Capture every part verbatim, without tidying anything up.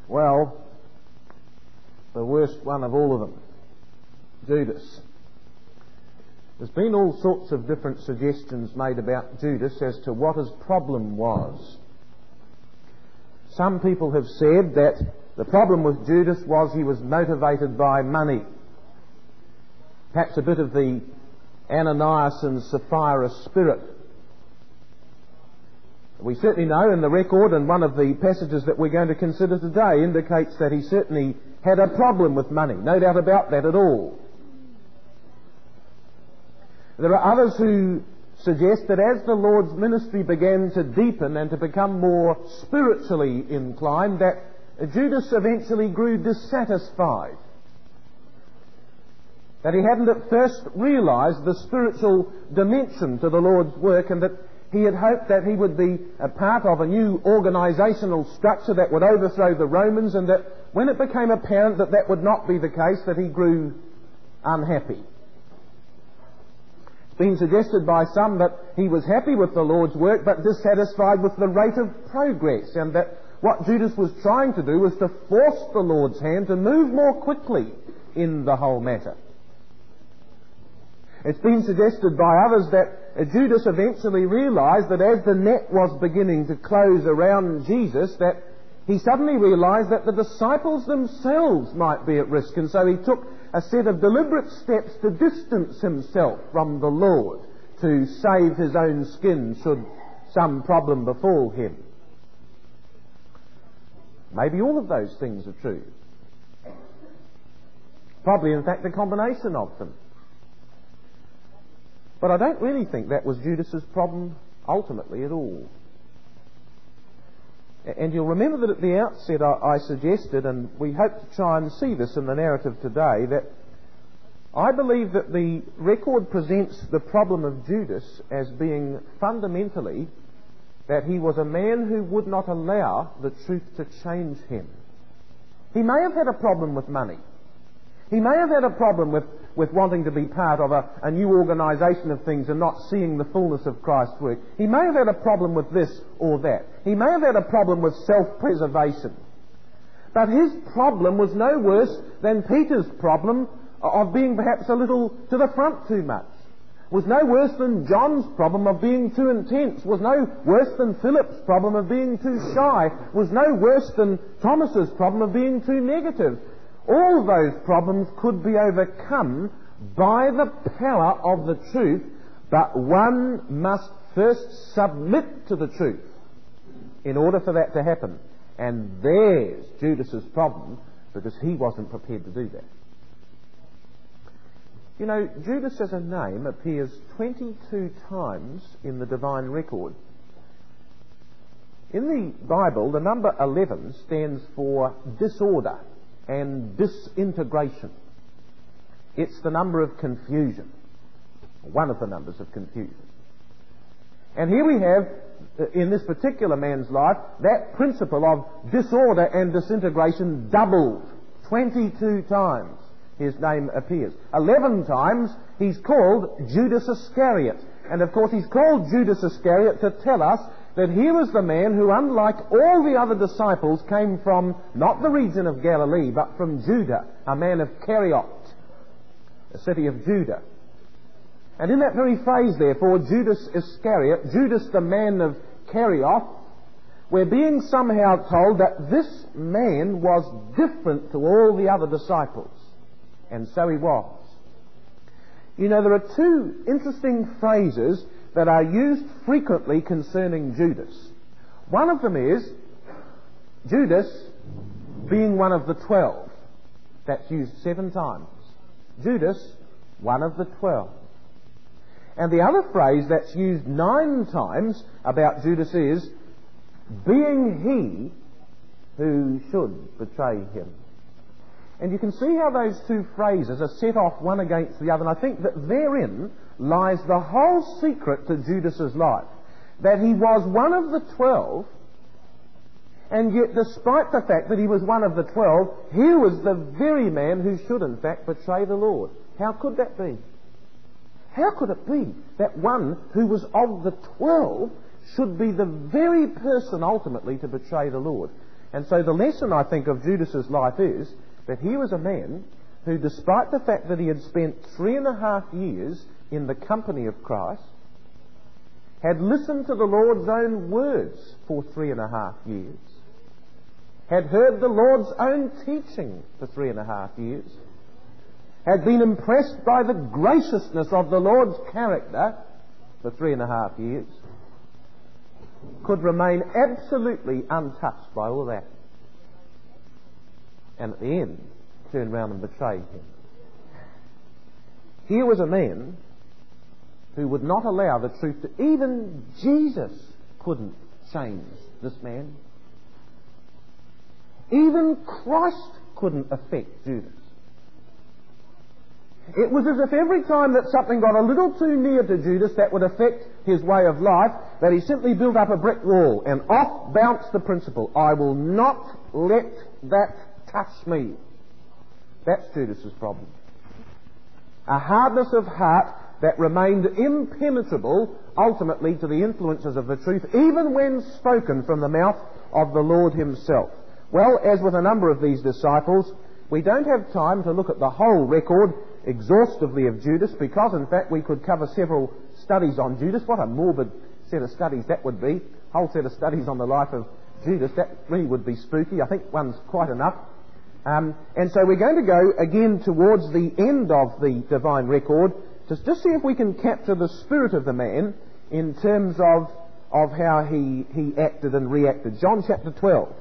Well, the worst one of all of them, Judas. There's been all sorts of different suggestions made about Judas as to what his problem was. Some people have said that the problem with Judas was he was motivated by money. Perhaps a bit of the Ananias and Sapphira spirit. We certainly know in the record, and one of the passages that we're going to consider today indicates that he certainly had a problem with money. No doubt about that at all. There are others who suggest that as the Lord's ministry began to deepen and to become more spiritually inclined, that Judas eventually grew dissatisfied. That he hadn't at first realised the spiritual dimension to the Lord's work, and that he had hoped that he would be a part of a new organisational structure that would overthrow the Romans, and that when it became apparent that that would not be the case, that he grew unhappy. It's been suggested by some that he was happy with the Lord's work but dissatisfied with the rate of progress, and that what Judas was trying to do was to force the Lord's hand to move more quickly in the whole matter. It's been suggested by others that Judas eventually realised that as the net was beginning to close around Jesus, that he suddenly realised that the disciples themselves might be at risk, and so he took a set of deliberate steps to distance himself from the Lord to save his own skin should some problem befall him. Maybe all of those things are true. Probably, in fact, a combination of them. But I don't really think that was Judas's problem ultimately at all. And you'll remember that at the outset I, I suggested, and we hope to try and see this in the narrative today, that I believe that the record presents the problem of Judas as being fundamentally that he was a man who would not allow the truth to change him. He may have had a problem with money. He may have had a problem with, with wanting to be part of a, a new organisation of things and not seeing the fullness of Christ's work. He may have had a problem with this or that. He may have had a problem with self-preservation. But his problem was no worse than Peter's problem of being perhaps a little to the front too much. Was no worse than John's problem of being too intense. Was no worse than Philip's problem of being too shy. Was no worse than Thomas's problem of being too negative. All those problems could be overcome by the power of the truth, but one must first submit to the truth in order for that to happen. And there's Judas's problem, because he wasn't prepared to do that. You know, Judas as a name appears twenty-two times in the divine record. In the Bible, the number eleven stands for disorder and disintegration. It's the number of confusion, one of the numbers of confusion. And here we have, in this particular man's life, that principle of disorder and disintegration doubled. twenty-two times his name appears. eleven times he's called Judas Iscariot. And of course he's called Judas Iscariot to tell us that here was the man who, unlike all the other disciples, came from not the region of Galilee, but from Judah, a man of Kerioth, a city of Judah. And in that very phrase, therefore, Judas Iscariot, Judas the man of Kerioth, we're being somehow told that this man was different to all the other disciples. And so he was. You know, there are two interesting phrases that are used frequently concerning Judas. One of them is Judas being one of the twelve. That's used seven times. Judas, one of the twelve. And the other phrase that's used nine times about Judas is being he who should betray him. And you can see how those two phrases are set off one against the other. And I think that therein lies the whole secret to Judas's life. That he was one of the twelve, and yet despite the fact that he was one of the twelve, he was the very man who should in fact betray the Lord. How could that be? How could it be that one who was of the twelve should be the very person ultimately to betray the Lord? And so the lesson, I think, of Judas's life is that he was a man who, despite the fact that he had spent three and a half years in the company of Christ, had listened to the Lord's own words for three and a half years, had heard the Lord's own teaching for three and a half years, had been impressed by the graciousness of the Lord's character for three and a half years, could remain absolutely untouched by all that, and at the end turn round and betray him. Here was a man who would not allow the truth to... Even Jesus couldn't change this man. Even Christ couldn't affect Judas. It was as if every time that something got a little too near to Judas that would affect his way of life, that he simply built up a brick wall, and off bounced the principle, I will not let that touch me. That's Judas's problem. A hardness of heart that remained impenetrable ultimately to the influences of the truth, even when spoken from the mouth of the Lord himself. Well, as with a number of these disciples, we don't have time to look at the whole record exhaustively of Judas, because in fact we could cover several studies on Judas. What a morbid set of studies that would be. A whole set of studies on the life of Judas. That really would be spooky. I think one's quite enough. Um, and so we're going to go again towards the end of the divine record to just see if we can capture the spirit of the man in terms of, of how he, he acted and reacted. John chapter twelve.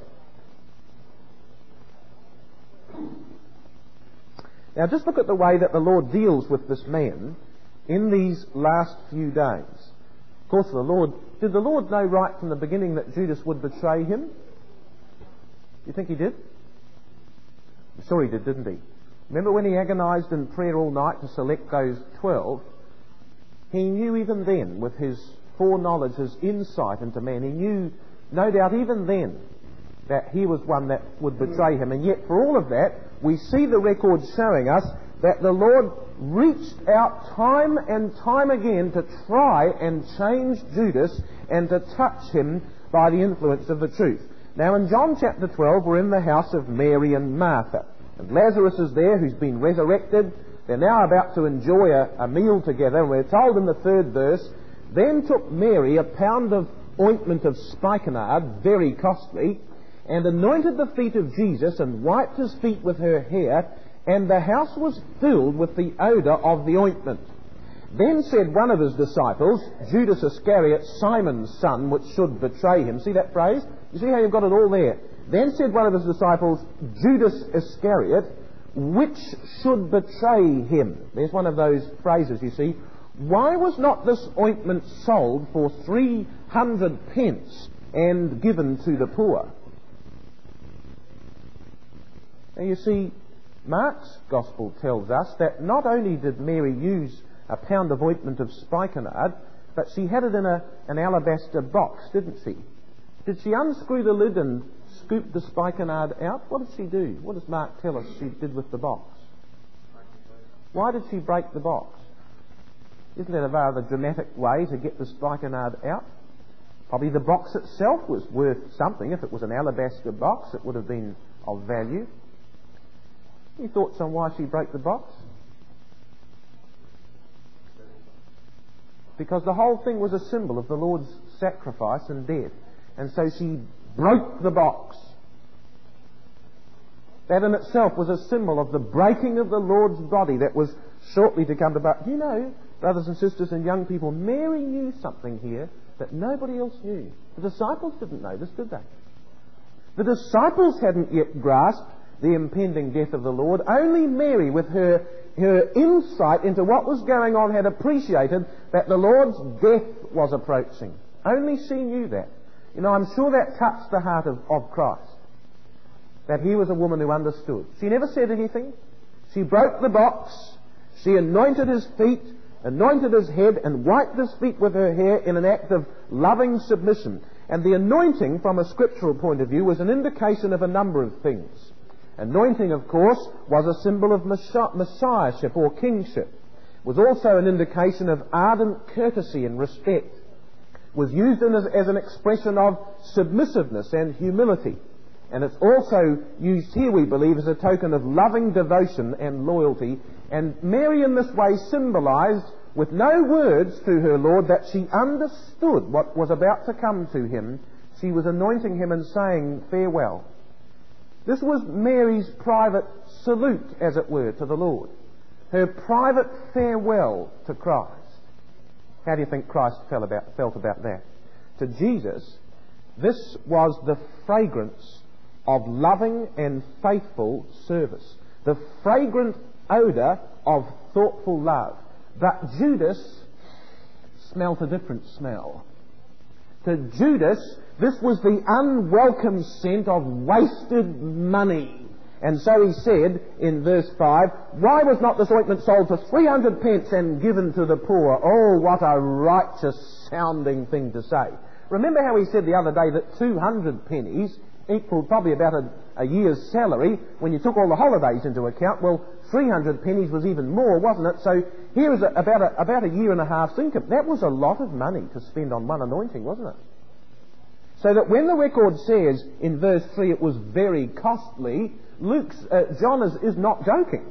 Now just look at the way that the Lord deals with this man in these last few days. Of course, the Lord, did the Lord know right from the beginning that Judas would betray him? You think he did? I'm sure he did, didn't he? Remember when he agonized in prayer all night to select those twelve? He knew even then, with his foreknowledge, his insight into man, he knew, no doubt even then, that he was one that would betray him. And yet for all of that, we see the record showing us that the Lord reached out time and time again to try and change Judas and to touch him by the influence of the truth. Now in John chapter twelve, we're in the house of Mary and Martha. And Lazarus is there, who's been resurrected. They're now about to enjoy a, a meal together. And we're told in the third verse, then took Mary a pound of ointment of spikenard, very costly, and anointed the feet of Jesus and wiped his feet with her hair, and the house was filled with the odour of the ointment. Then said one of his disciples, Judas Iscariot, Simon's son, which should betray him. See that phrase? You see how you've got it all there? Then said one of his disciples, Judas Iscariot, which should betray him. There's one of those phrases, you see. Why was not this ointment sold for three hundred pence and given to the poor? Now you see, Mark's Gospel tells us that not only did Mary use a pound of ointment of spikenard, but she had it in a, an alabaster box, didn't she? Did she unscrew the lid and scoop the spikenard out? What did she do? What does Mark tell us she did with the box? Why did she break the box? Isn't that a rather dramatic way to get the spikenard out? Probably the box itself was worth something. If it was an alabaster box, it would have been of value. Any thoughts on why she broke the box? Because the whole thing was a symbol of the Lord's sacrifice and death. And so she broke the box. That in itself was a symbol of the breaking of the Lord's body that was shortly to come about. You know, brothers and sisters and young people, Mary knew something here that nobody else knew. The disciples didn't know this, did they? The disciples hadn't yet grasped the impending death of the Lord. Only Mary, with her, her insight into what was going on, had appreciated that the Lord's death was approaching. Only she knew that. You know, I'm sure that touched the heart of, of Christ, that he was a woman who understood. She never said anything. She broke the box. She anointed his feet, anointed his head, and wiped his feet with her hair in an act of loving submission. And the anointing, from a scriptural point of view, was an indication of a number of things. Anointing, of course, was a symbol of messiahship or kingship. It was also an indication of ardent courtesy and respect. It was used in as, as an expression of submissiveness and humility. And it's also used here, we believe, as a token of loving devotion and loyalty. And Mary in this way symbolized, with no words to her Lord, that she understood what was about to come to him. She was anointing him and saying farewell. This was Mary's private salute, as it were, to the Lord. Her private farewell to Christ. How do you think Christ felt about, felt about that? To Jesus, this was the fragrance of loving and faithful service. The fragrant odour of thoughtful love. But Judas smelt a different smell. To Judas, this was the unwelcome scent of wasted money. And so he said in verse five, why was not this ointment sold for three hundred pence and given to the poor? Oh, what a righteous sounding thing to say. Remember how he said the other day that two hundred pennies equaled probably about a, a year's salary when you took all the holidays into account. Well, three hundred pennies was even more, wasn't it? So here was a, about, a, about a year and a half's income. That was a lot of money to spend on one anointing, wasn't it? So that when the record says in verse three it was very costly, Luke's, uh, John is, is not joking.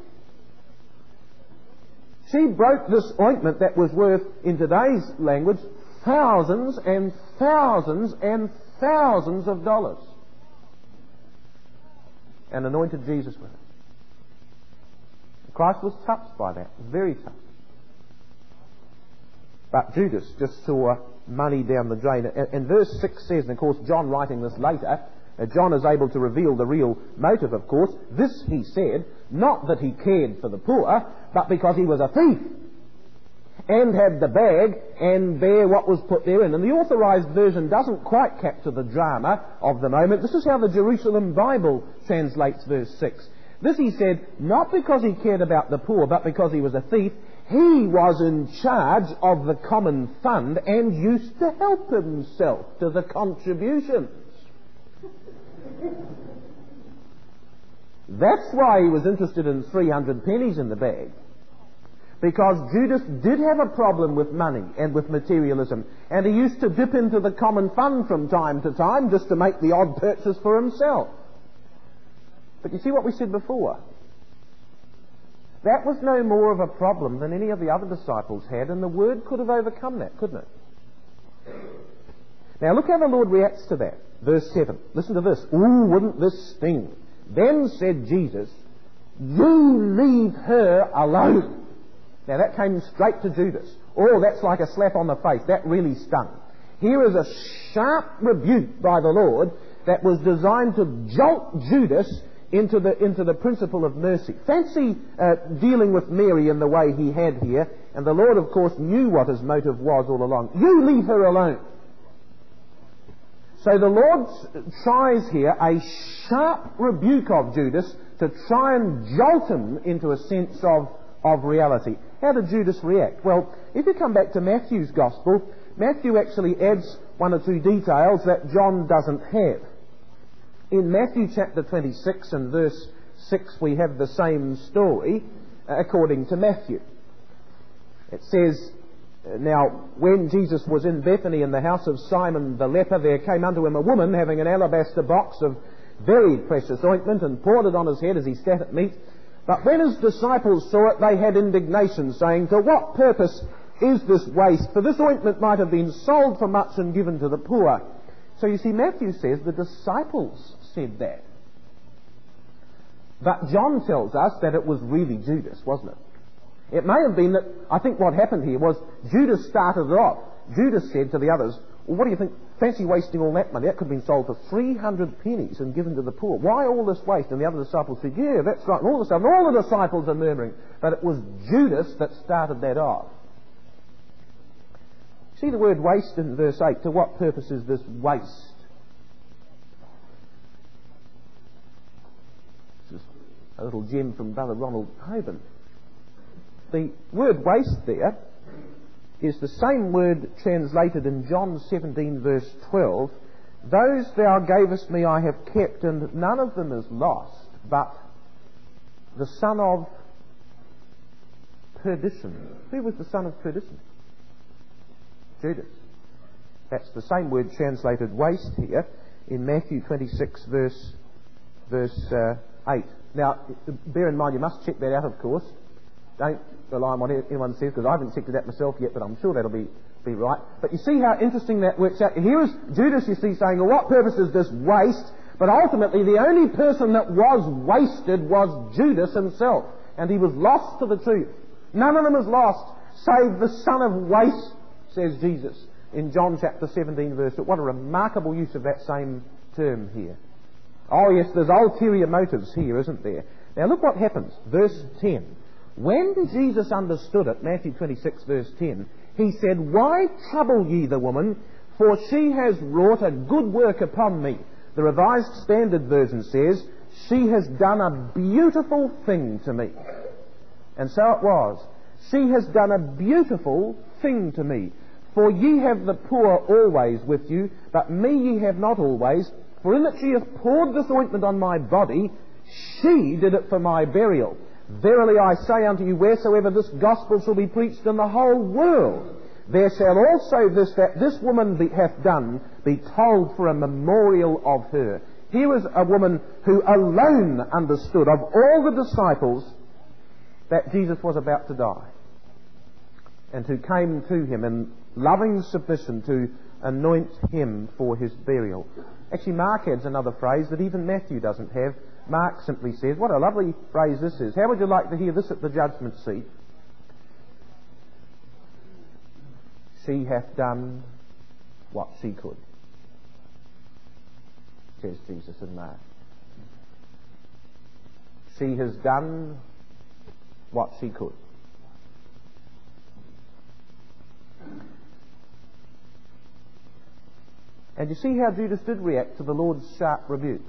She broke this ointment that was worth, in today's language, thousands and thousands and thousands of dollars, and anointed Jesus with it. Christ was touched by that, very touched. But Judas just saw money down the drain. And, and verse six says, and of course John writing this later, uh, John is able to reveal the real motive, of course. This, he said, not that he cared for the poor, but because he was a thief and had the bag and bare what was put therein. And the authorized version doesn't quite capture the drama of the moment. This is how the Jerusalem Bible translates verse six. This, he said, not because he cared about the poor, but because he was a thief. He was in charge of the common fund and used to help himself to the contributions. That's why he was interested in three hundred pennies in the bag. Because Judas did have a problem with money and with materialism, and he used to dip into the common fund from time to time just to make the odd purchase for himself. But you see what we said before? That was no more of a problem than any of the other disciples had, and the Word could have overcome that, couldn't it? Now look how the Lord reacts to that. Verse seven. Listen to this. Ooh, wouldn't this sting? Then said Jesus, you leave her alone. Now that came straight to Judas. Oh, that's like a slap on the face. That really stung. Here is a sharp rebuke by the Lord that was designed to jolt Judas into the into the principle of mercy. Fancy uh, dealing with Mary in the way he had here, and the Lord, of course, knew what his motive was all along. You leave her alone. So the Lord tries here a sharp rebuke of Judas to try and jolt him into a sense of, of reality. How did Judas react? Well, if you come back to Matthew's Gospel, Matthew actually adds one or two details that John doesn't have. In Matthew chapter twenty-six and verse six, we have the same story uh, according to Matthew. It says, now, when Jesus was in Bethany in the house of Simon the leper, there came unto him a woman having an alabaster box of very precious ointment, and poured it on his head as he sat at meat. But when his disciples saw it, they had indignation, saying, to what purpose is this waste? For this ointment might have been sold for much and given to the poor. So you see, Matthew says the disciples said that. But John tells us that it was really Judas, wasn't it? It may have been that, I think what happened here was Judas started it off. Judas said to the others, well, what do you think? Fancy wasting all that money? That could have been sold for three hundred pennies and given to the poor. Why all this waste? And the other disciples said, yeah, that's right. And all of a sudden, all the disciples are murmuring. But it was Judas that started that off. See the word waste in verse eight. To what purpose is this waste? This is a little gem from Brother Ronald Hoban. The word waste there is the same word translated in John seventeen verse twelve. Those thou gavest me I have kept, and none of them is lost, but the son of perdition. Who was the son of perdition? Judas. That's the same word translated waste here in Matthew twenty-six verse verse uh, eight. Now, bear in mind, you must check that out, of course. Don't rely on what anyone says, because I haven't checked it out myself yet, but I'm sure that'll be, be right. But you see how interesting that works out. Here is Judas, you see, saying, well, what purpose is this waste? But ultimately, the only person that was wasted was Judas himself. And he was lost to the truth. None of them is lost, save the son of waste, says Jesus in John chapter seventeen, verse two. What a remarkable use of that same term here. Oh yes, there's ulterior motives here, isn't there? Now look what happens. Verse ten. When Jesus understood it, Matthew twenty-six, verse ten, he said, "Why trouble ye the woman? For she has wrought a good work upon me." The Revised Standard Version says, "She has done a beautiful thing to me." And so it was. She has done a beautiful thing to me. For ye have the poor always with you, but me ye have not always. For in that she hath poured this ointment on my body, she did it for my burial. Verily I say unto you, wheresoever this gospel shall be preached in the whole world, there shall also this that this woman be, hath done be told for a memorial of her. Here is a woman who alone understood of all the disciples that Jesus was about to die, and who came to him in loving submission to anoint him for his burial. Actually, Mark adds another phrase that even Matthew doesn't have. Mark simply says, what a lovely phrase this is. How would you like to hear this at the judgment seat? She hath done what she could, says Jesus in Mark. She has done what she could. And you see how Judas did react to the Lord's sharp rebuke.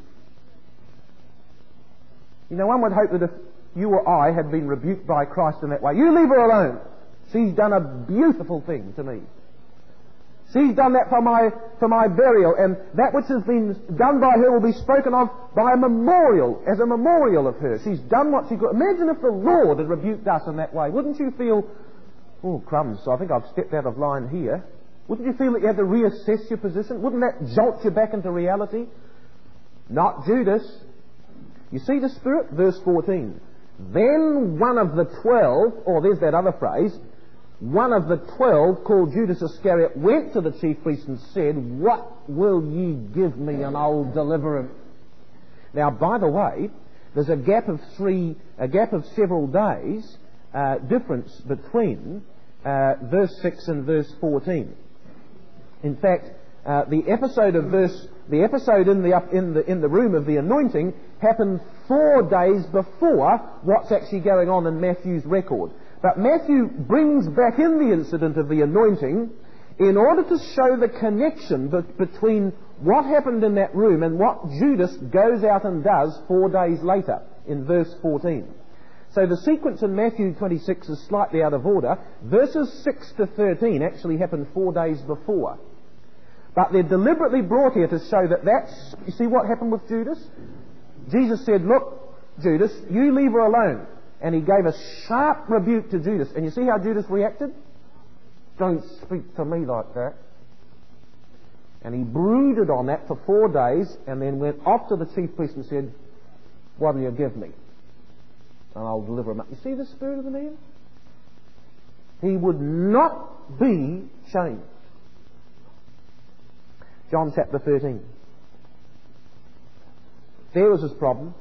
You know, one would hope that if you or I had been rebuked by Christ in that way, you leave her alone. She's done a beautiful thing to me. She's done that for my, for my burial, and that which has been done by her will be spoken of by a memorial, as a memorial of her. She's done what she could. Imagine if the Lord had rebuked us in that way. Wouldn't you feel, oh crumbs, I think I've stepped out of line here. Wouldn't you feel that you had to reassess your position? Wouldn't that jolt you back into reality? Not Judas. You see the Spirit? Verse fourteen. Then one of the twelve, or there's that other phrase, one of the twelve, called Judas Iscariot, went to the chief priests and said, "What will ye give me and I'll deliver him?" Now, by the way, there's a gap of three, a gap of several days uh, difference between uh, verse six and verse fourteen. In fact, uh, the episode of verse, the episode in the up in the in the room of the anointing happened four days before what's actually going on in Matthew's record. But Matthew brings back in the incident of the anointing in order to show the connection be- between what happened in that room and what Judas goes out and does four days later in verse fourteen. So the sequence in Matthew twenty-six is slightly out of order. Verses six to thirteen actually happened four days before. But they're deliberately brought here to show that that's... You see what happened with Judas? Jesus said, "Look, Judas, you leave her alone." And he gave a sharp rebuke to Judas. And you see how Judas reacted? "Don't speak to me like that." And he brooded on that for four days and then went off to the chief priest and said, "What will you give me? And I'll deliver him up." You see the spirit of the man? He would not be changed. John chapter thirteen. There was his problem.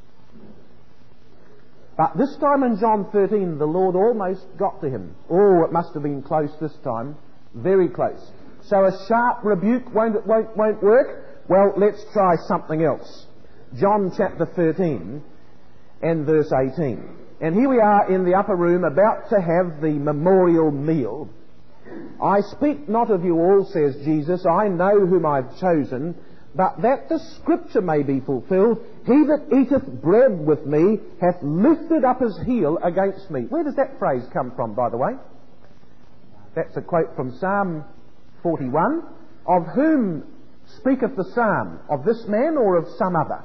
But this time in John thirteen, the Lord almost got to him. Oh, it must have been close this time. Very close. So a sharp rebuke won't, won't, won't work? Well, let's try something else. John chapter thirteen and verse eighteen. And here we are in the upper room about to have the memorial meal. "I speak not of you all, says Jesus. I know whom I've chosen. But that the scripture may be fulfilled, he that eateth bread with me hath lifted up his heel against me." Where does that phrase come from, by the way? That's a quote from Psalm forty-one. Of whom speaketh the psalm? Of this man or of some other?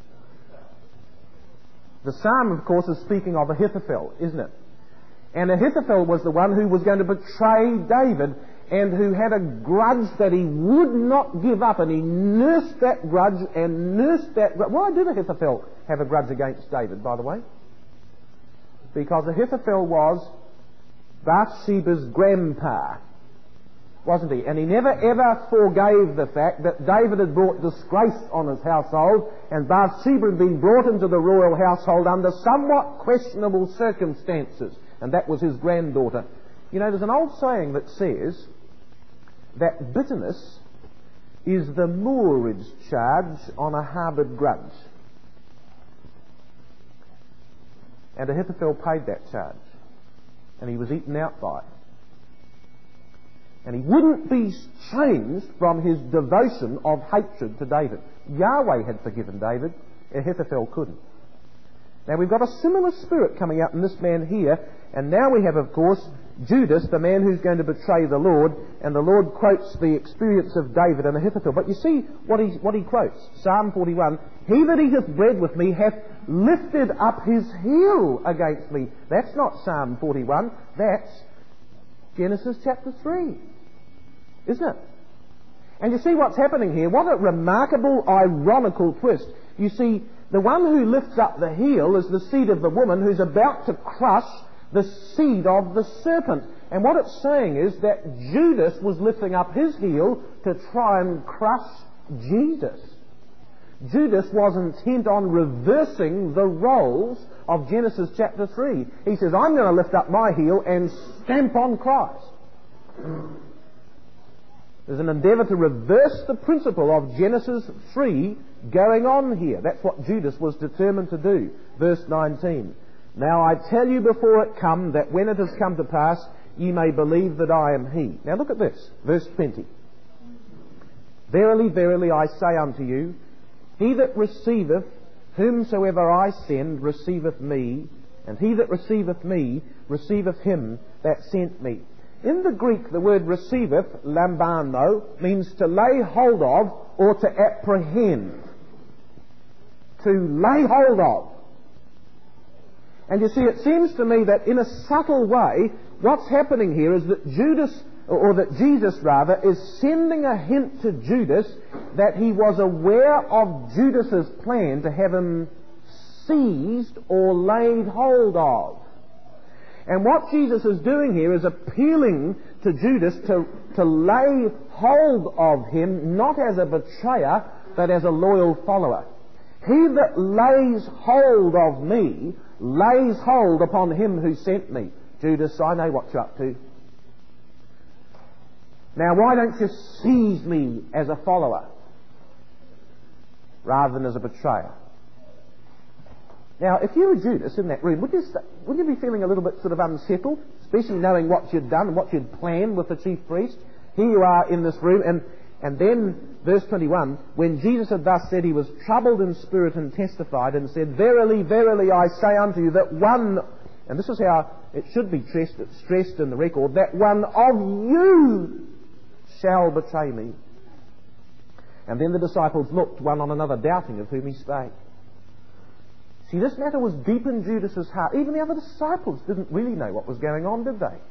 The psalm, of course, is speaking of Ahithophel, isn't it? And Ahithophel was the one who was going to betray David. and who had a grudge that he would not give up, and he nursed that grudge and nursed that grudge. Why did Ahithophel have a grudge against David, by the way? Because Ahithophel was Bathsheba's grandpa, wasn't he? And he never ever forgave the fact that David had brought disgrace on his household, and Bathsheba had been brought into the royal household under somewhat questionable circumstances, and that was his granddaughter. You know, there's an old saying that says that bitterness is the moorage charge on a harboured grudge. And Ahithophel paid that charge, and he was eaten out by it. And he wouldn't be changed from his devotion of hatred to David. Yahweh had forgiven David, Ahithophel couldn't. Now we've got a similar spirit coming out in this man here, and now we have, of course, Judas, the man who's going to betray the Lord, and the Lord quotes the experience of David and Ahithophel. But you see what he, what he quotes, Psalm forty-one, "He that eateth bread with me hath lifted up his heel against me." That's not Psalm forty-one, that's Genesis chapter three, isn't it? And you see what's happening here. What a remarkable, ironical twist. You see, the one who lifts up the heel is the seed of the woman who's about to crush the seed of the serpent. And what it's saying is that Judas was lifting up his heel to try and crush Jesus. Judas was intent on reversing the roles of Genesis chapter three. He says, I'm going to lift up my heel and stamp on Christ. There's an endeavour to reverse the principle of Genesis three going on here. That's what Judas was determined to do. Verse nineteen. "Now I tell you before it come, that when it has come to pass, ye may believe that I am he." Now look at this, verse twenty. "Verily, verily, I say unto you, he that receiveth whomsoever I send receiveth me, and he that receiveth me receiveth him that sent me." In the Greek, the word receiveth, lambano, means to lay hold of or to apprehend. To lay hold of. And you see, it seems to me that in a subtle way, what's happening here is that Judas, or that Jesus rather, is sending a hint to Judas that he was aware of Judas's plan to have him seized or laid hold of. And what Jesus is doing here is appealing to Judas to, to lay hold of him, not as a betrayer, but as a loyal follower. "He that lays hold of me lays hold upon him who sent me." Judas, I know what you're up to. Now why don't you seize me as a follower rather than as a betrayer? Now, if you were Judas in that room, would you, st- would you be feeling a little bit sort of unsettled, especially knowing what you'd done and what you'd planned with the chief priest? Here you are in this room, and, and then, verse twenty-one, "When Jesus had thus said, he was troubled in spirit and testified and said, Verily, verily, I say unto you that one," and this is how it should be stressed, stressed in the record, "that one of you shall betray me." And then the disciples looked one on another, doubting of whom he spake. See, this matter was deep in Judas's heart. Even the other disciples didn't really know what was going on, did they?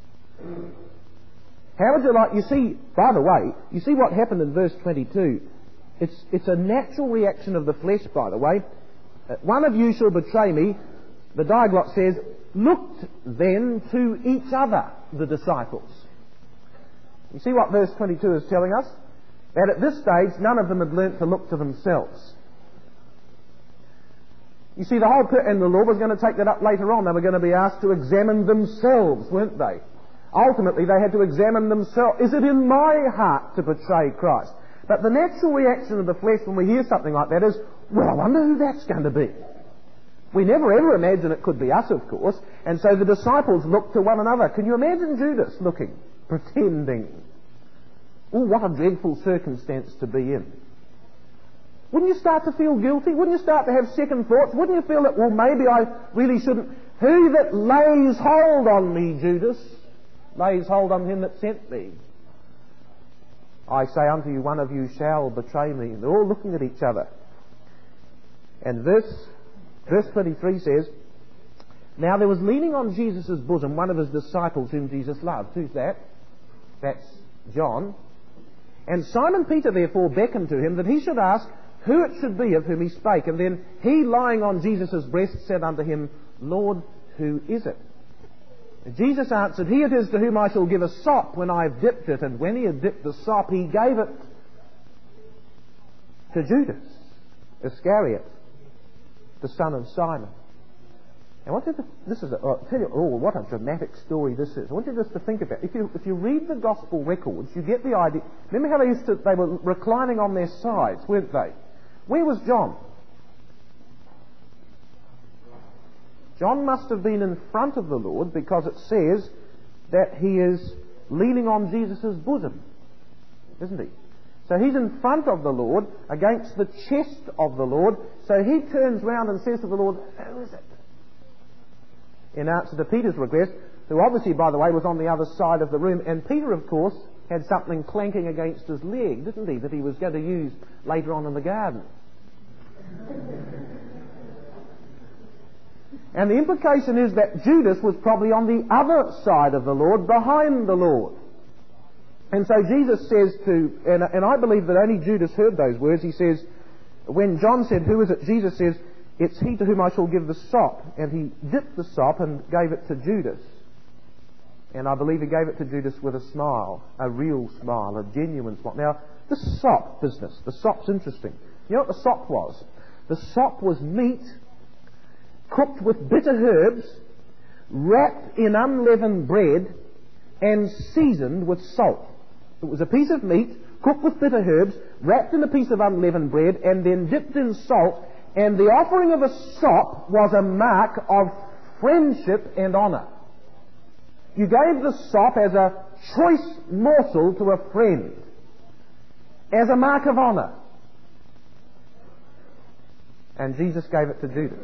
How would you like... You see, by the way, you see what happened in verse twenty-two. It's, it's a natural reaction of the flesh, by the way. Uh, "One of you shall betray me." The Diaglott says, "Looked then to each other, the disciples." You see what verse twenty-two is telling us? That at this stage, none of them had learnt to look to themselves. You see, the whole pit, and the Lord was going to take that up later on. They were going to be asked to examine themselves, weren't they? Ultimately, they had to examine themselves. Is it in my heart to betray Christ? But the natural reaction of the flesh when we hear something like that is, well, I wonder who that's going to be. We never ever imagine it could be us, of course. And so the disciples looked to one another. Can you imagine Judas looking, pretending? Oh, what a dreadful circumstance to be in. Wouldn't you start to feel guilty? Wouldn't you start to have second thoughts? Wouldn't you feel that, well, maybe I really shouldn't? "Who that lays hold on me," Judas, "lays hold on him that sent me. I say unto you, one of you shall betray me." And they're all looking at each other. And verse, verse twenty-three says, "Now there was leaning on Jesus' bosom one of his disciples whom Jesus loved." Who's that? That's John. And Simon Peter therefore beckoned to him that he should ask who it should be of whom he spake. And then he, lying on Jesus' breast, said unto him, Lord, who is it? And Jesus answered, He it is to whom I shall give a sop when I have dipped it. And when he had dipped the sop, he gave it to Judas Iscariot, the son of Simon. And what did the, this is a, I'll tell you, oh, what a dramatic story this is. I want you just to think about it. If you, if you read the gospel records, you get the idea. Remember how they used to, they were reclining on their sides, weren't they? Where was John? John must have been in front of the Lord, because it says that he is leaning on Jesus' bosom, isn't he? So he's in front of the Lord, against the chest of the Lord. So he turns round and says to the Lord, who is it? In answer to Peter's request, who obviously, by the way, was on the other side of the room. And Peter, of course, had something clanking against his leg, didn't he, that he was going to use later on in the garden. And the implication is that Judas was probably on the other side of the Lord, behind the Lord. And so Jesus says to, and, and I believe that only Judas heard those words, he says, when John said, who is it? Jesus says, it's he to whom I shall give the sop. And he dipped the sop and gave it to Judas. And I believe he gave it to Judas with a smile, a real smile, a genuine smile. Now, this sop business, the sop's interesting. You know what the sop was? The sop was meat cooked with bitter herbs, wrapped in unleavened bread, and seasoned with salt. It was a piece of meat cooked with bitter herbs, wrapped in a piece of unleavened bread, and then dipped in salt. And the offering of a sop was a mark of friendship and honour. You gave the sop as a choice morsel to a friend, as a mark of honour. And Jesus gave it to Judas.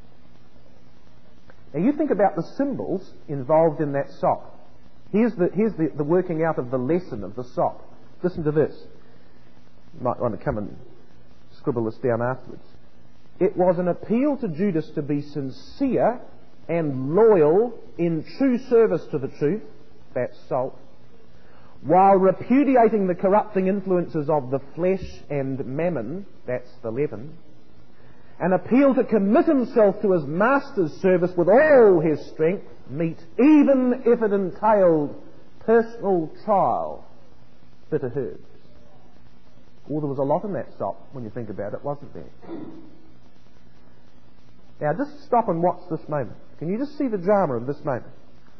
Now you think about the symbols involved in that sop. Here's the, here's the, the working out of the lesson of the sop. Listen to this. You might want to come and scribble this down afterwards. It was an appeal to Judas to be sincere and loyal in true service to the truth, that's salt, while repudiating the corrupting influences of the flesh and mammon, that's the leaven. An appeal to commit himself to his master's service with all his strength, meet, even if it entailed personal trial, bitter herbs. Well, there was a lot in that sop when you think about it, wasn't there? Now, just stop and watch this moment. Can you just see the drama of this moment?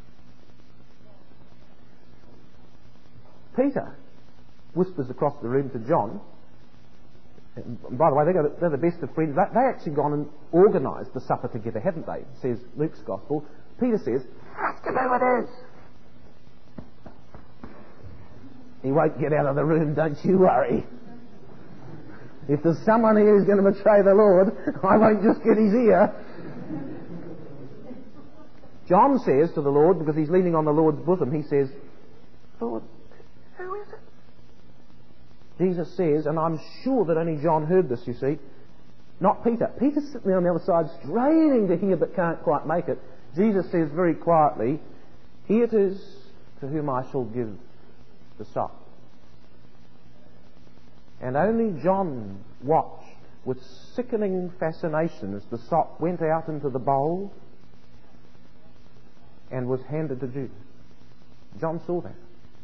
Peter whispers across the room to John. And by the way, they're, they're the best of friends. They, they actually gone and organised the supper together, haven't they? Says Luke's Gospel. Peter says, ask him who it is. He won't get out of the room, don't you worry. If there's someone here who's going to betray the Lord, I won't just get his ear. John says to the Lord, because he's leaning on the Lord's bosom, he says, Lord, who is it? Jesus says, and I'm sure that only John heard this, you see, not Peter. Peter's sitting there on the other side, straining to hear but can't quite make it. Jesus says very quietly, He it is to whom I shall give the sop. And only John watched with sickening fascination as the sop went out into the bowl and was handed to Judas. John saw that.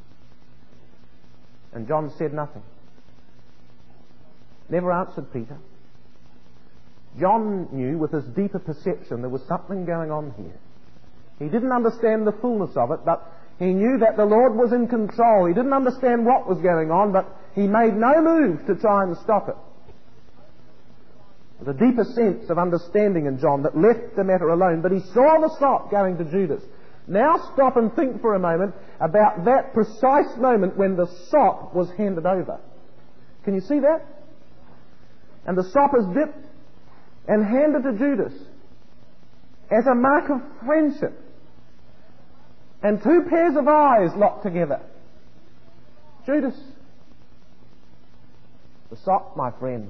And John said nothing. Never answered Peter. John knew with his deeper perception there was something going on here. He didn't understand the fullness of it, but he knew that the Lord was in control. He didn't understand what was going on, but he made no move to try and stop it. There's a deeper sense of understanding in John that left the matter alone, but he saw the sop going to Judas. Now stop and think for a moment about that precise moment when the sop was handed over. Can you see that? And the sop is dipped and handed to Judas as a mark of friendship. And two pairs of eyes locked together. Judas, the sop, my friend.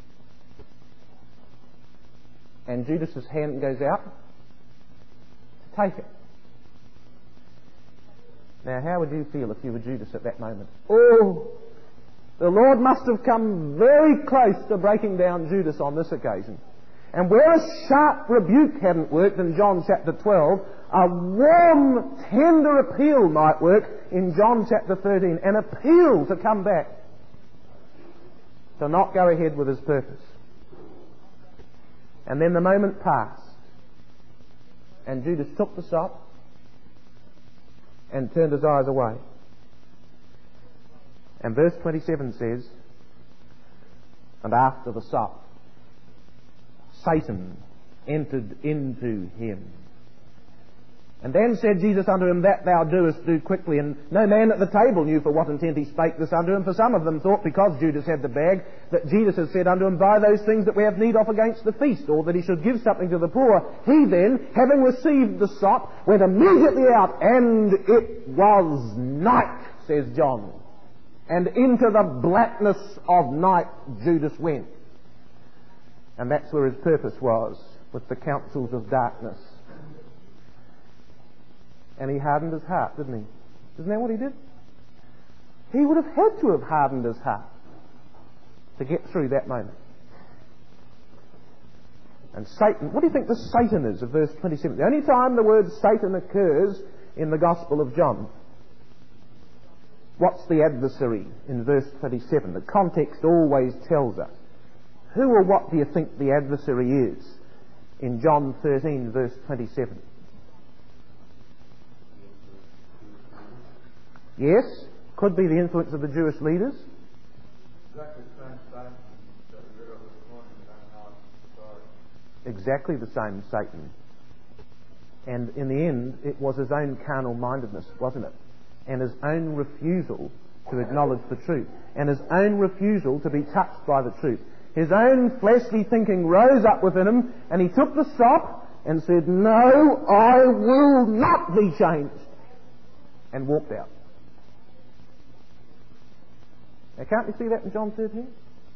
And Judas's hand goes out to take it. Now, how would you feel if you were Judas at that moment? Oh, the Lord must have come very close to breaking down Judas on this occasion. And where a sharp rebuke hadn't worked in John chapter twelve, a warm, tender appeal might work in John chapter thirteen. An appeal to come back, to not go ahead with his purpose. And then the moment passed, and Judas took the sop and turned his eyes away. And verse twenty-seven says, and after the sop, Satan entered into him. And then said Jesus unto him, That thou doest, do quickly. And no man at the table knew for what intent he spake this unto him. For some of them thought, because Judas had the bag, that Jesus had said unto him, Buy those things that we have need of against the feast, or that he should give something to the poor. He then, having received the sop, went immediately out, and it was night, says John. And into the blackness of night Judas went. And that's where his purpose was, with the counsels of darkness. And he hardened his heart, didn't he? Isn't that what he did? He would have had to have hardened his heart to get through that moment. And Satan, what do you think the Satan is of verse twenty-seven? The only time the word Satan occurs in the Gospel of John. What's the adversary in verse twenty-seven? The context always tells us. Who or what do you think the adversary is in John thirteen, verse twenty-seven? Yes, could be the influence of the Jewish leaders. Exactly the same Satan. And in the end, it was his own carnal mindedness, wasn't it? And his own refusal to acknowledge the truth. And his own refusal to be touched by the truth. His own fleshly thinking rose up within him, and he took the sop and said, No, I will not be changed. And walked out. Now, can't you see that in John thirteen?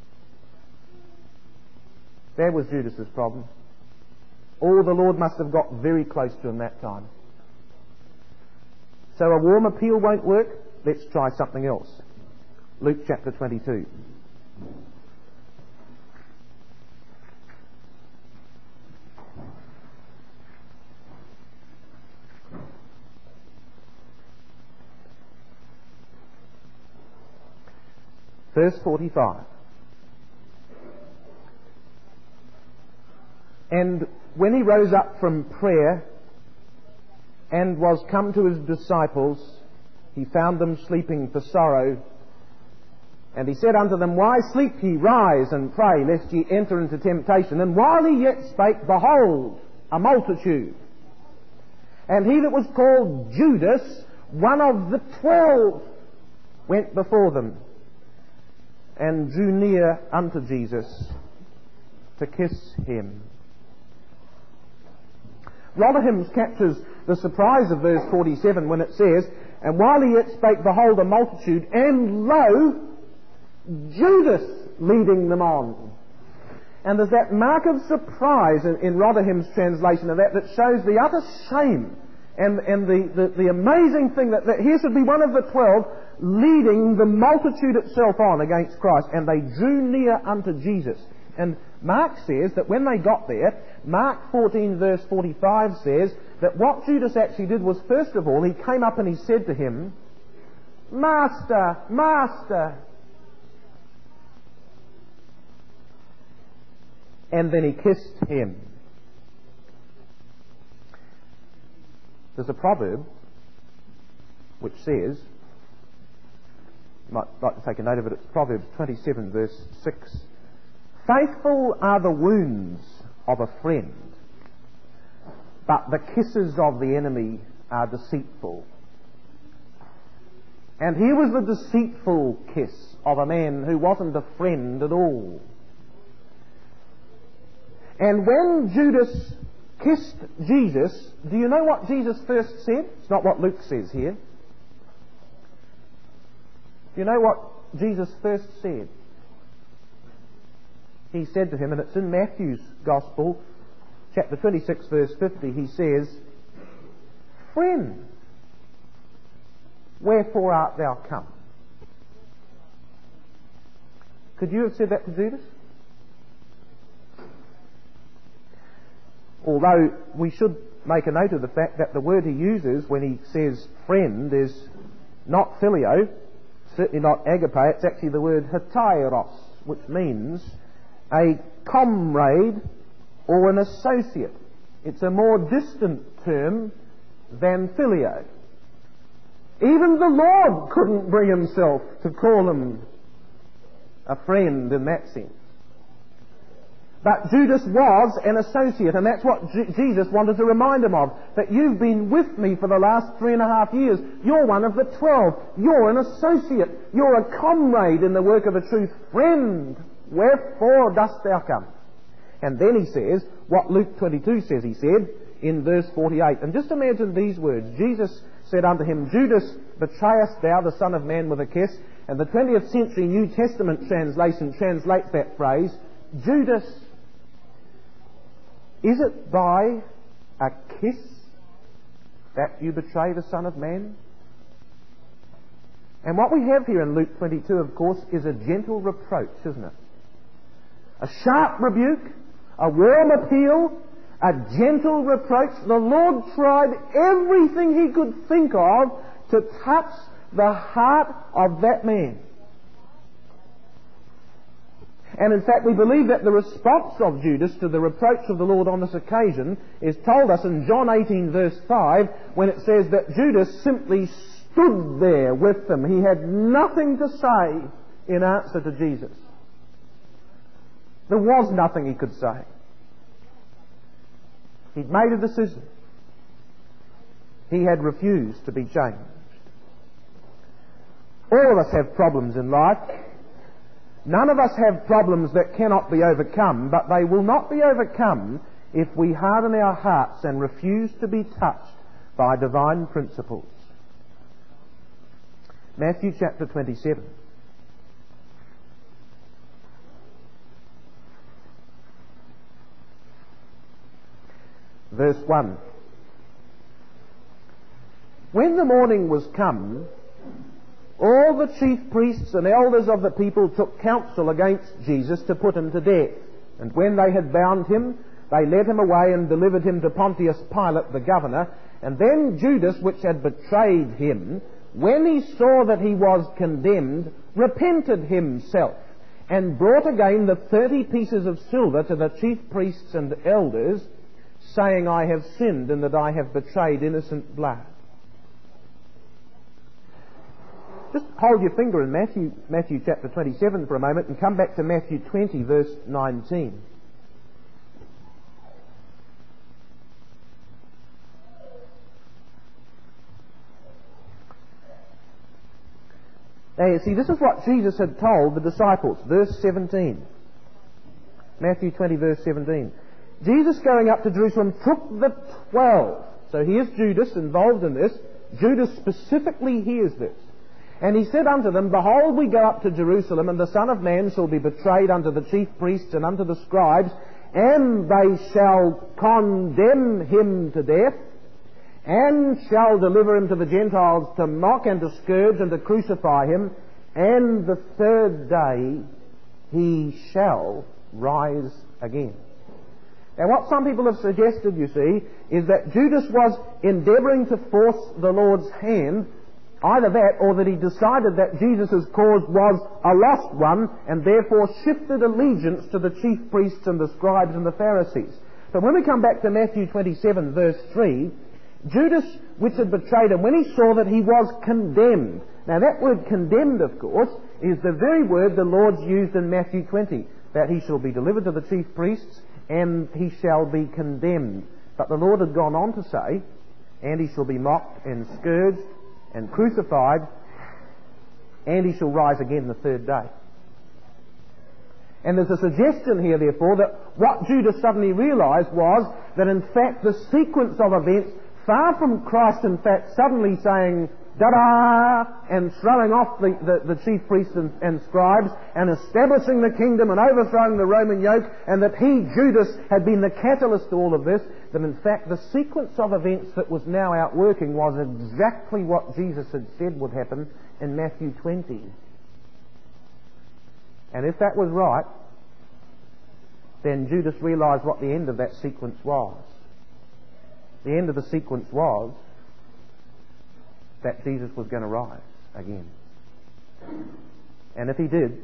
That was Judas's problem. All the Lord must have got very close to him that time. So a warm appeal won't work. Let's try something else. Luke chapter twenty-two. Verse forty-five. And when he rose up from prayer and was come to his disciples, he found them sleeping for sorrow. And he said unto them, Why sleep ye? Rise and pray, lest ye enter into temptation. And while he yet spake, behold, a multitude. And he that was called Judas, one of the twelve, went before them, and drew near unto Jesus to kiss him. Rotherham captures the surprise of verse forty-seven when it says, And while he yet spake, behold, a multitude, and lo, Judas leading them on. And there's that mark of surprise in, in Rotherham's translation of that that shows the utter shame and, and the, the, the amazing thing that, that here should be one of the twelve leading the multitude itself on against Christ, and they drew near unto Jesus. And Mark says that when they got there, Mark fourteen verse forty-five says that what Judas actually did was, first of all, he came up and he said to him, Master, Master. And then he kissed him. There's a proverb which says, you might like to take a note of it, it's Proverbs twenty-seven verse six. Faithful are the wounds of a friend, but the kisses of the enemy are deceitful. And here was the deceitful kiss of a man who wasn't a friend at all. And when Judas kissed Jesus, do you know what Jesus first said? It's not what Luke says here. Do you know what Jesus first said? He said to him, and it's in Matthew's Gospel, chapter twenty-six, verse fifty, he says, Friend. wherefore art thou come? Could you have said that to Judas? Although we should make a note of the fact that the word he uses when he says friend is not phileo, certainly not agape, it's actually the word heteros, which means a comrade or an associate. It's a more distant term than phileo. Even the Lord couldn't bring himself to call him a friend in that sense. But Judas was an associate, and that's what J- Jesus wanted to remind him of. That you've been with me for the last three and a half years. You're one of the twelve. You're an associate. You're a comrade in the work of the truth. Friend, wherefore dost thou come? And then he says what Luke twenty-two says he said in verse forty-eight. And just imagine these words. Jesus said unto him, Judas, betrayest thou the Son of Man with a kiss? And the twentieth century New Testament translation translates that phrase, Judas, is it by a kiss that you betray the Son of Man? And what we have here in Luke twenty-two, of course, is a gentle reproach, isn't it? A sharp rebuke, a warm appeal, a gentle reproach. The Lord tried everything he could think of to touch the heart of that man. And in fact, we believe that the response of Judas to the reproach of the Lord on this occasion is told us in John eighteen verse five, when it says that Judas simply stood there with them. He had nothing to say in answer to Jesus. There was nothing he could say. He'd made a decision. He had refused to be changed. All of us have problems in life. None of us have problems that cannot be overcome, but they will not be overcome if we harden our hearts and refuse to be touched by divine principles. Matthew chapter twenty-seven. Verse one. When the morning was come, all the chief priests and elders of the people took counsel against Jesus to put him to death. And when they had bound him, they led him away and delivered him to Pontius Pilate the governor. And then Judas, which had betrayed him, when he saw that he was condemned, repented himself, and brought again the thirty pieces of silver to the chief priests and elders, saying, I have sinned in that I have betrayed innocent blood. Just hold your finger in Matthew, Matthew chapter twenty-seven for a moment and come back to Matthew twenty verse nineteen. Now you see, this is what Jesus had told the disciples. Verse seventeen. Matthew twenty verse seventeen. Jesus going up to Jerusalem took the twelve. So here's Judas involved in this. Judas specifically hears this. And he said unto them, Behold, we go up to Jerusalem, and the Son of Man shall be betrayed unto the chief priests and unto the scribes, and they shall condemn him to death, and shall deliver him to the Gentiles to mock and to scourge and to crucify him, and the third day he shall rise again. Now what some people have suggested, you see, is that Judas was endeavouring to force the Lord's hand. Either that, or that he decided that Jesus' cause was a lost one, and therefore shifted allegiance to the chief priests and the scribes and the Pharisees. But when we come back to Matthew twenty-seven verse three, Judas, which had betrayed him, when he saw that he was condemned. Now that word condemned, of course, is the very word the Lord's used in Matthew twenty, that he shall be delivered to the chief priests, and he shall be condemned. But the Lord had gone on to say, and he shall be mocked and scourged and crucified, and he shall rise again the third day. And there's a suggestion here, therefore, that what Judas suddenly realised was that in fact the sequence of events, far from Christ in fact suddenly saying, da-da, and throwing off the, the, the chief priests and, and scribes, and establishing the kingdom and overthrowing the Roman yoke, and that he, Judas, had been the catalyst to all of this, that in fact the sequence of events that was now outworking was exactly what Jesus had said would happen in Matthew twenty. And if that was right, then Judas realised what the end of that sequence was. The end of the sequence was that Jesus was going to rise again. And if he did,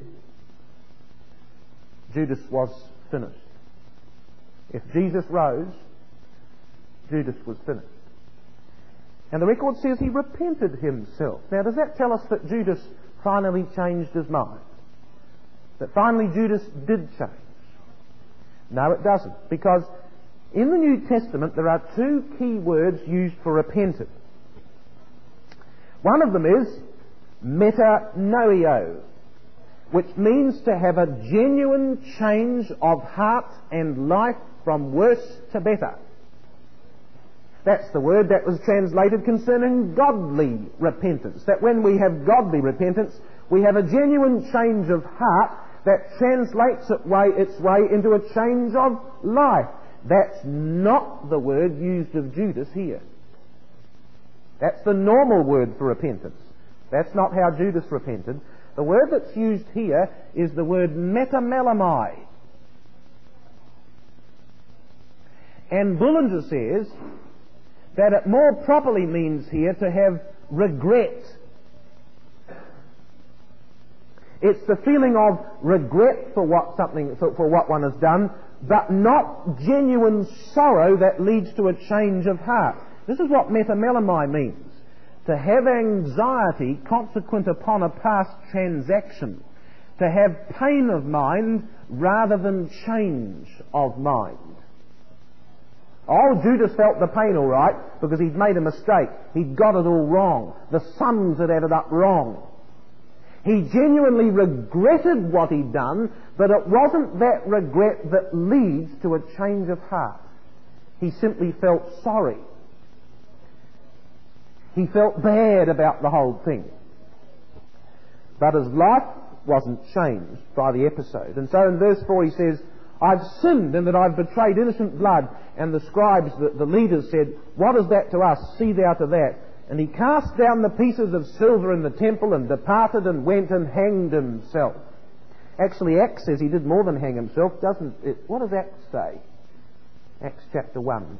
Judas was finished. If Jesus rose, Judas was finished. And the record says he repented himself. Now, does that tell us that Judas finally changed his mind? That finally Judas did change? No, it doesn't. Because in the New Testament there are two key words used for repented. One of them is metanoeo, which means to have a genuine change of heart and life from worse to better. That's the word that was translated concerning godly repentance. That when we have godly repentance, we have a genuine change of heart that translates its way, its way into a change of life. That's not the word used of Judas here. That's the normal word for repentance. That's not how Judas repented. The word that's used here is the word metamelamai. And Bullinger says that it more properly means here to have regret. It's the feeling of regret for what something for, for what one has done, but not genuine sorrow that leads to a change of heart. This is what metamelamai means. To have anxiety consequent upon a past transaction. To have pain of mind rather than change of mind. Oh, Judas felt the pain all right because he'd made a mistake. He'd got it all wrong. The sums had added up wrong. He genuinely regretted what he'd done, but it wasn't that regret that leads to a change of heart. He simply felt sorry. He felt bad about the whole thing. But his life wasn't changed by the episode. And so in verse four he says, I've sinned in that I've betrayed innocent blood. And the scribes, the, the leaders said, what is that to us? See thou to that. And he cast down the pieces of silver in the temple and departed and went and hanged himself. Actually, Acts says he did more than hang himself, doesn't it? What does Acts say? Acts chapter one.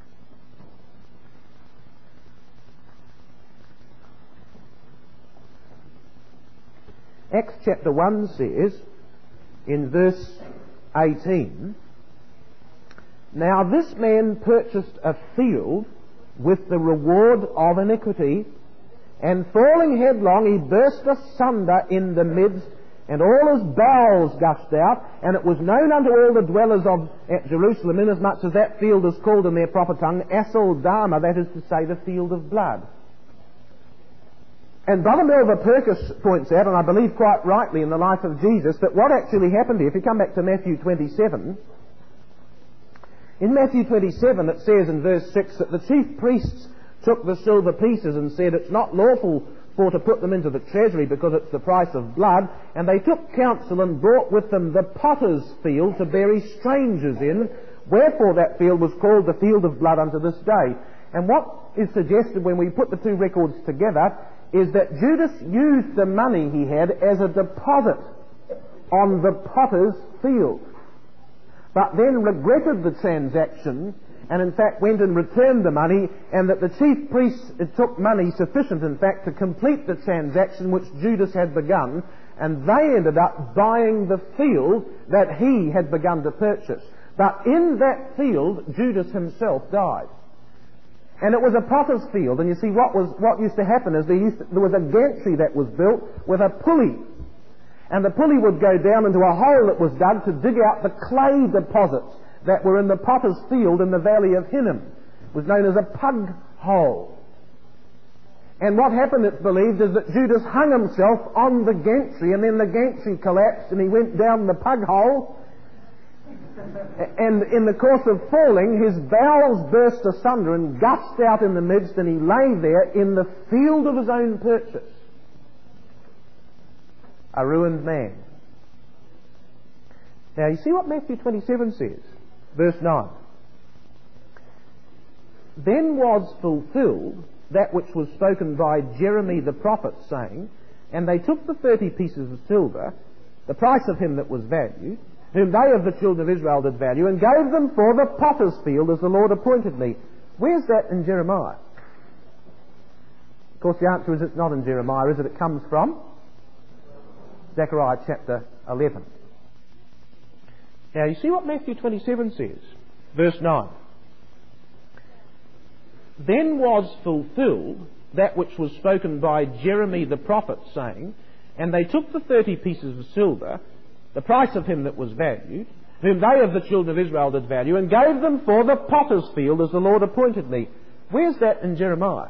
Acts chapter one says, in verse eighteen, now this man purchased a field with the reward of iniquity, and falling headlong he burst asunder in the midst, and all his bowels gushed out, and it was known unto all the dwellers of at Jerusalem, inasmuch as that field is called in their proper tongue Aceldama, that is to say, the field of blood. And Brother Melva Perkis points out, and I believe quite rightly in the life of Jesus, that what actually happened here, if you come back to Matthew twenty-seven, in Matthew twenty-seven it says in verse six that the chief priests took the silver pieces and said, it's not lawful for to put them into the treasury because it's the price of blood, and they took counsel and brought with them the potter's field to bury strangers in, wherefore that field was called the field of blood unto this day. And what is suggested when we put the two records together is that Judas used the money he had as a deposit on the potter's field, but then regretted the transaction and in fact went and returned the money, and that the chief priests took money sufficient in fact to complete the transaction which Judas had begun, and they ended up buying the field that he had begun to purchase. But in that field Judas himself died. And it was a potter's field, and you see what was what used to happen is there, used to, there was a gantry that was built with a pulley, and the pulley would go down into a hole that was dug to dig out the clay deposits that were in the potter's field in the valley of Hinnom. It was known as a pug hole. And what happened, it's believed, is that Judas hung himself on the gantry, and then the gantry collapsed and he went down the pug hole And in the course of falling, his bowels burst asunder and gushed out in the midst, and he lay there in the field of his own purchase, a ruined man. Now, you see what Matthew twenty-seven says, verse nine. Then was fulfilled that which was spoken by Jeremy the prophet, saying, and they took the thirty pieces of silver, the price of him that was valued, whom they of the children of Israel did value, and gave them for the potter's field as the Lord appointed me. Where's that in Jeremiah? Of course, the answer is it's not in Jeremiah, is it? It comes from Zechariah chapter eleven. Now, you see what Matthew twenty-seven says, verse nine. Then was fulfilled that which was spoken by Jeremy the prophet, saying, and they took the thirty pieces of silver, the price of him that was valued, whom they of the children of Israel did value, and gave them for the potter's field as the Lord appointed me. Where's that in Jeremiah?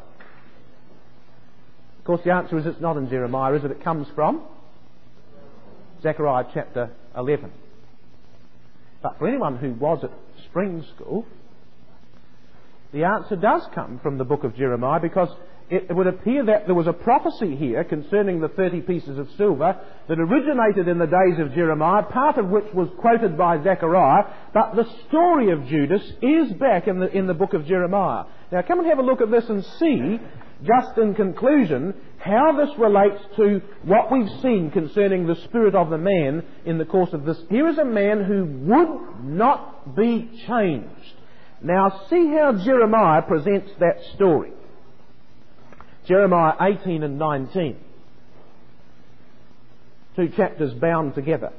Of course, the answer is it's not in Jeremiah, is it? It comes from Zechariah chapter eleven. But for anyone who was at spring school, the answer does come from the book of Jeremiah, because it would appear that there was a prophecy here concerning the thirty pieces of silver that originated in the days of Jeremiah, part of which was quoted by Zechariah, but the story of Judas is back in the, in the book of Jeremiah. Now come and have a look at this and see, just in conclusion, how this relates to what we've seen concerning the spirit of the man in the course of this. Here is a man who would not be changed. Now see how Jeremiah presents that story. Jeremiah eighteen and nineteen. Two chapters bound together.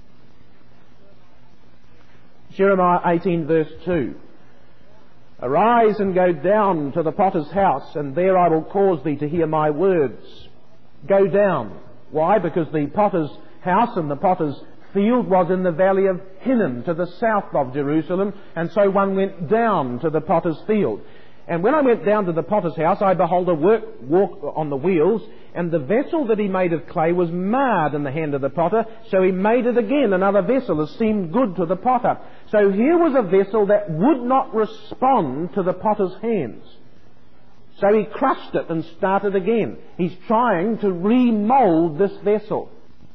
Jeremiah eighteen verse two. Arise and go down to the potter's house, and there I will cause thee to hear my words. Go down. Why? Because the potter's house and the potter's field was in the valley of Hinnom, to the south of Jerusalem, and so one went down to the potter's field. And when I went down to the potter's house, I behold a work walk on the wheels, and the vessel that he made of clay was marred in the hand of the potter, so he made it again, another vessel, as seemed good to the potter. So here was a vessel that would not respond to the potter's hands. So he crushed it and started again. He's trying to remould this vessel.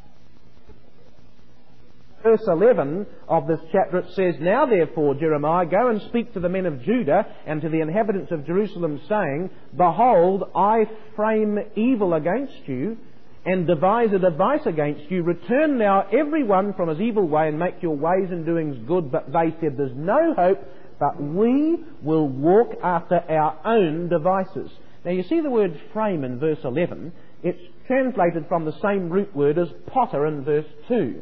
Verse eleven of this chapter, it says, Now therefore, Jeremiah, go and speak to the men of Judah and to the inhabitants of Jerusalem, saying, Behold, I frame evil against you, and devise a device against you. Return now every one from his evil way, and make your ways and doings good. But they said, There's no hope, but we will walk after our own devices. Now you see the word frame in verse eleven. It's translated from the same root word as potter in verse two.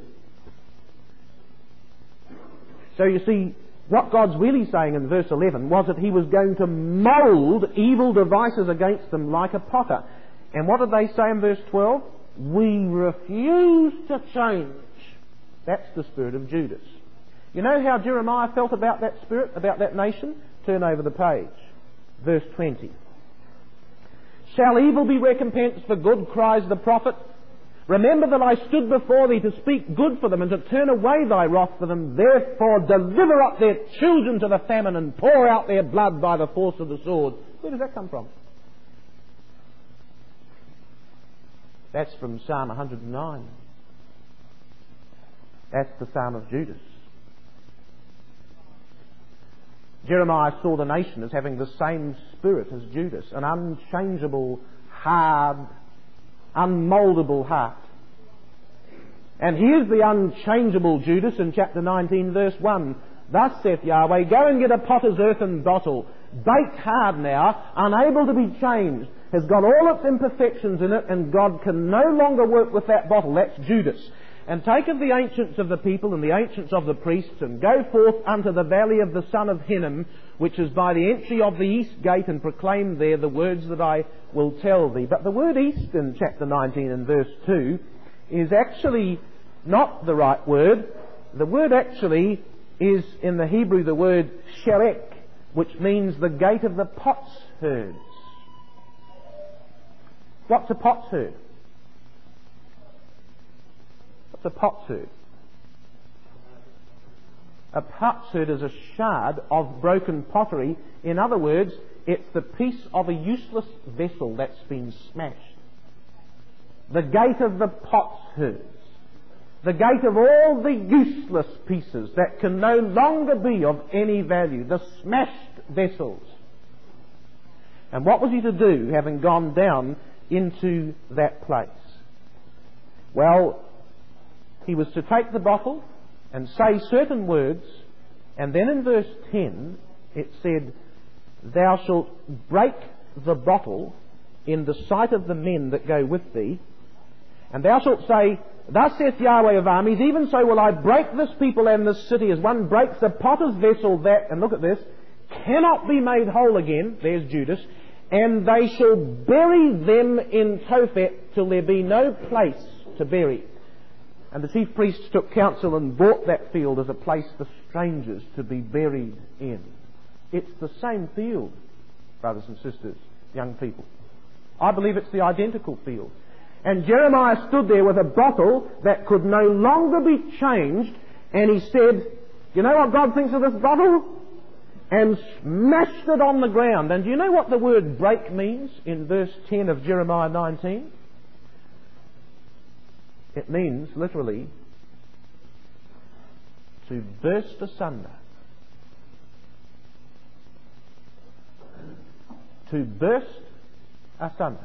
So you see, what God's really saying in verse eleven was that he was going to mould evil devices against them like a potter. And what did they say in verse twelve? We refuse to change. That's the spirit of Judas. You know how Jeremiah felt about that spirit, about that nation? Turn over the page. Verse twenty. Shall evil be recompensed for good, cries the prophet? Remember that I stood before thee to speak good for them, and to turn away thy wrath for them. Therefore deliver up their children to the famine, and pour out their blood by the force of the sword. Where does that come from? That's from Psalm one hundred nine. That's the Psalm of Judas. Jeremiah saw the nation as having the same spirit as Judas, an unchangeable, hard, unmouldable heart. And here's the unchangeable Judas in chapter nineteen verse one. Thus saith Yahweh, go and get a potter's earthen bottle, baked hard now, unable to be changed, has got all its imperfections in it, and God can no longer work with that bottle. That's Judas. And take of the ancients of the people and the ancients of the priests, and go forth unto the valley of the son of Hinnom, which is by the entry of the east gate, and proclaim there the words that I will tell thee. But the word east in chapter nineteen and verse two is actually not the right word. The word actually is in the Hebrew the word sherek, which means the gate of the potsherds. What's a potsherd? What's a potsherd? A potsherd is a shard of broken pottery. In other words, it's the piece of a useless vessel that's been smashed. The gate of the potsherds. The gate of all the useless pieces that can no longer be of any value. The smashed vessels. And what was he to do, having gone down into that place? Well, he was to take the bottle and say certain words, and then in verse ten it said, "Thou shalt break the bottle in the sight of the men that go with thee, and thou shalt say, Thus saith Yahweh of armies, even so will I break this people and this city as one breaks a potter's vessel that," and look at this, "cannot be made whole again," there's Judas, "and they shall bury them in Tophet till there be no place to bury." And the chief priests took counsel and bought that field as a place for strangers to be buried in. It's the same field, brothers and sisters, young people. I believe it's the identical field. And Jeremiah stood there with a bottle that could no longer be changed, and he said, "You know what God thinks of this bottle?" And smashed it on the ground. And do you know what the word break means in verse ten of Jeremiah nineteen? It means, literally, to burst asunder. To burst asunder.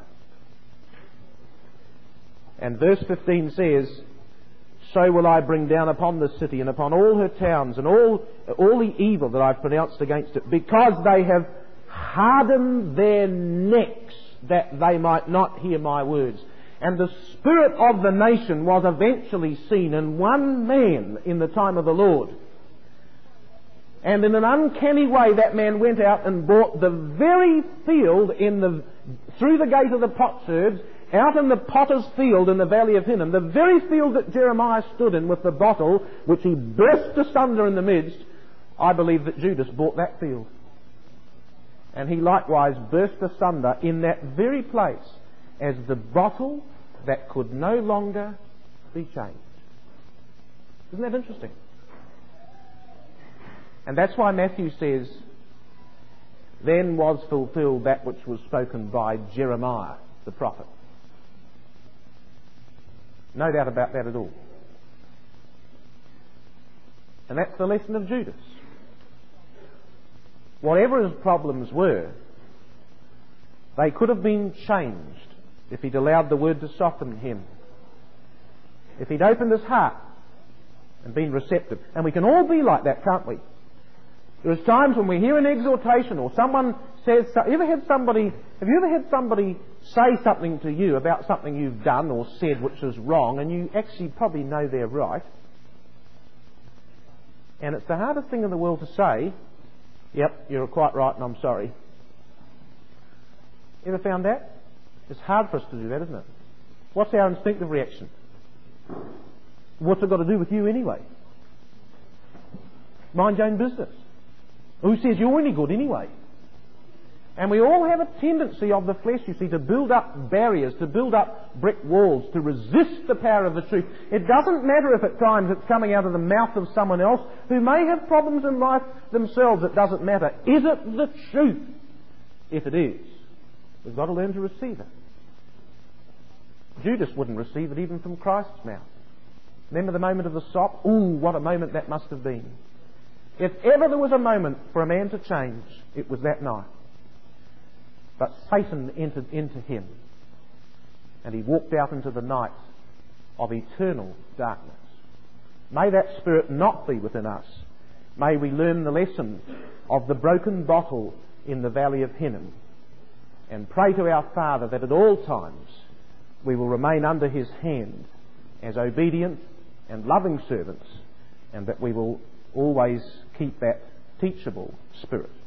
And verse fifteen says, "So will I bring down upon this city and upon all her towns and all, all the evil that I've pronounced against it, because they have hardened their necks that they might not hear my words." And the spirit of the nation was eventually seen in one man in the time of the Lord. And in an uncanny way, that man went out and bought the very field in the, through the gate of the potsherds, out in the potter's field in the valley of Hinnom, the very field that Jeremiah stood in with the bottle, which he burst asunder in the midst. I believe that Judas bought that field. And he likewise burst asunder in that very place as the bottle that could no longer be changed. Isn't that interesting? And that's why Matthew says, "Then was fulfilled that which was spoken by Jeremiah the prophet." No doubt about that at all. And that's the lesson of Judas. Whatever his problems were, they could have been changed if he'd allowed the word to soften him. If he'd opened his heart and been receptive. And we can all be like that, can't we? There's times when we hear an exhortation or someone says, have you ever had somebody, have you ever had somebody say something to you about something you've done or said which is wrong, and you actually probably know they're right? And it's the hardest thing in the world to say, "Yep, you're quite right and I'm sorry." Ever found that? It's hard for us to do that, isn't it? What's our instinctive reaction? What's it got to do with you anyway? Mind your own business. Who says you're any good anyway? And we all have a tendency of the flesh, you see, to build up barriers, to build up brick walls, to resist the power of the truth. It doesn't matter if at times it's coming out of the mouth of someone else who may have problems in life themselves. It doesn't matter. Is it the truth? If it is, we've got to learn to receive it. Judas wouldn't receive it even from Christ's mouth. Remember the moment of the sop? Ooh, what a moment that must have been. If ever there was a moment for a man to change, it was that night. But Satan entered into him, and he walked out into the night of eternal darkness. May that spirit not be within us. May we learn the lesson of the broken bottle in the valley of Hinnom, and pray to our Father that at all times we will remain under his hand as obedient and loving servants, and that we will always keep that teachable spirit.